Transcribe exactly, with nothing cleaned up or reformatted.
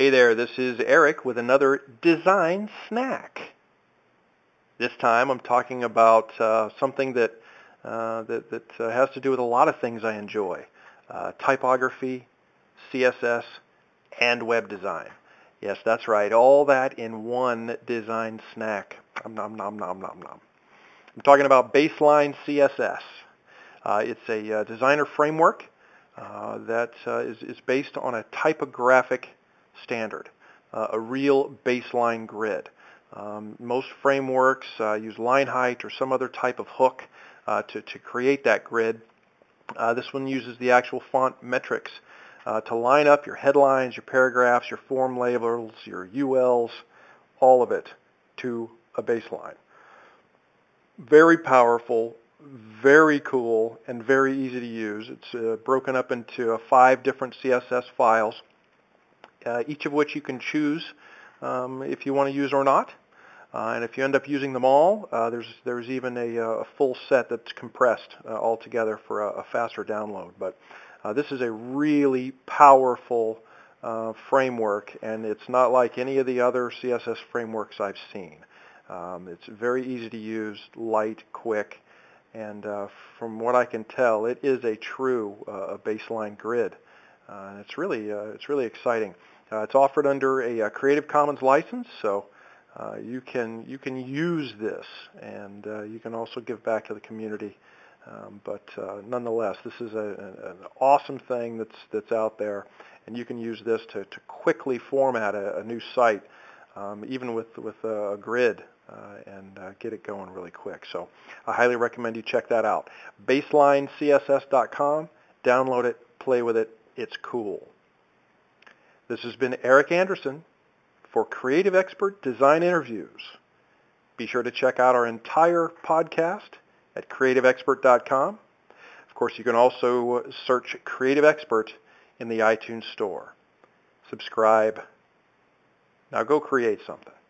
Hey there, this is Eric with another design snack. This time I'm talking about uh, something that, uh, that, that uh, has to do with a lot of things I enjoy. Uh, typography, C S S, and web design. Yes, that's right, all that in one design snack. Nom, nom, nom, nom, nom, nom. I'm talking about Baseline C S S. Uh, it's a uh, designer framework uh, that uh, is, is based on a typographic standard, uh, a real baseline grid. Um, most frameworks uh, use line height or some other type of hook uh, to, to create that grid. Uh, this one uses the actual font metrics uh, to line up your headlines, your paragraphs, your form labels, your U Ls, all of it to a baseline. Very powerful, very cool, and very easy to use. It's uh, broken up into uh, five different C S S files, uh, each of which you can choose um, if you want to use or not. Uh, and if you end up using them all, uh, there's there's even a, a full set that's compressed uh, all together for a, a faster download. But uh, this is a really powerful uh, framework, and it's not like any of the other C S S frameworks I've seen. Um, it's very easy to use, light, quick, and uh, from what I can tell, it is a true uh, baseline grid. Uh, and it's really uh, it's really exciting. Uh, it's offered under a, a Creative Commons license, so uh, you can you can use this, and uh, you can also give back to the community. Um, but uh, nonetheless, this is a, a, an awesome thing that's that's out there, and you can use this to, to quickly format a, a new site, um, even with with a grid. Uh, and uh, get it going really quick. So I highly recommend you check that out. baseline C S S dot com. Download it, play with it. It's cool. This has been Eric Anderson for Creative Expert Design Interviews. Be sure to check out our entire podcast at creative expert dot com. Of course, you can also search Creative Expert in the iTunes Store. Subscribe. Now go create something.